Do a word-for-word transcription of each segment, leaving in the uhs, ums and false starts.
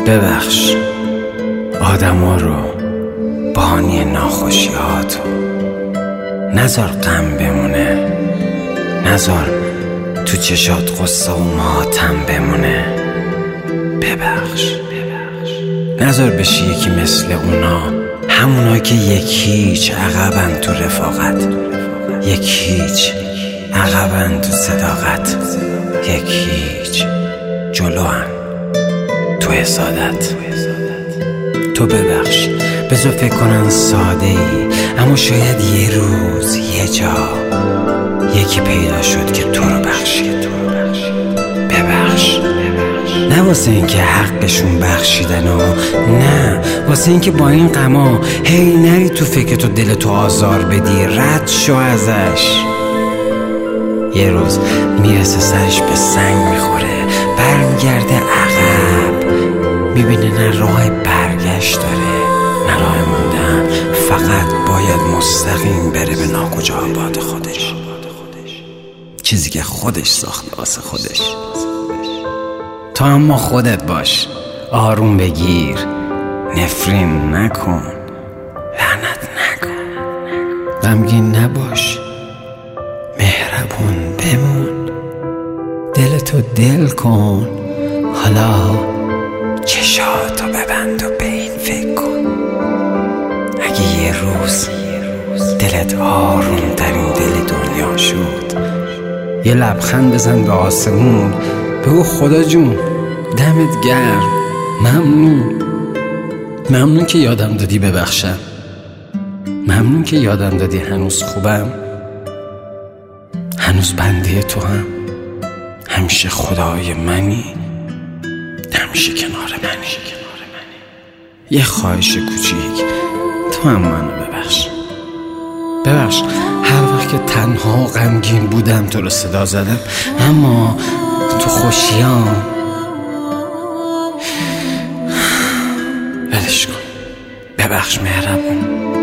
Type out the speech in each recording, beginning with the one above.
ببخش آدما رو، بانی ناخوشیاتو. نذار غم بمونه، نذار تو چشات قصه و ماتم بمونه. ببخش نذار بشی یکی مثل اونا، همونا که یک هیچ عقبن تو رفاقت، یک هیچ عقبن تو صداقت، یک هیچ جلوان تو حسادت. تو ببخش، بذار فکر کنن ساده ای، اما شاید یه روز یه جا یکی پیدا شد که تو رو بخشید. ببخش نه واسه این که حقشون بخشیدن و نه واسه این که با این غما هی نری تو فکرت و دلتو آزار بدی. رد شو ازش. یه روز میرسه سرش به سنگ میخوره، برمیگرده عقب، میبینه نه راه برگشت داره نه راه موندن، فقط باید مستقیم بره به ناکجا آباد خودش، چیزی که خودش ساخته واسه خودش. تو اما خودت باش، آروم بگیر، نفرین نکن، لعنت نکن، غمگین نباش، مهربون بمون، دلتو دل کن. حالا چشاتو ببند و به این فکر کن، اگه یه روز دلت آروم ترین دل دنیا شد، یه لبخند بزن به آسمون، بگو خدا جون دمت گرم، ممنون، ممنون که یادم دادی ببخشم، ممنون که یادم دادی هنوز خوبم، هنوز بنده تو هم، همیشه خدای منی، همیشه کنار منی. یه خواهش کوچیک، تو هم منو ببخش. ببخش هر وقت که تنها و غمگین بودم تو رو صدا زدم، اما تو خوشیام ولش کن. ببخش مهربون،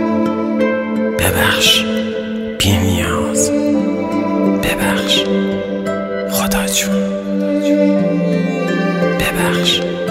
ببخش بی نیاز، ببخش خدا جون، ببخش.